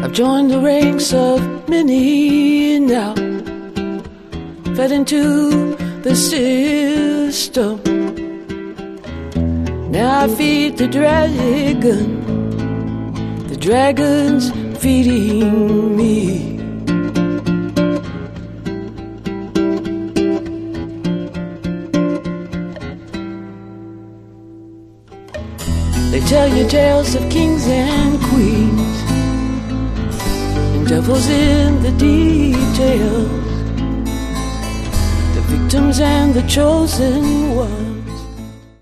I've joined the ranks of many now, fed into the system. Now I feed the dragon's feeding me. They tell you tales of kings and queens, and devils in the details, the victims and the chosen ones.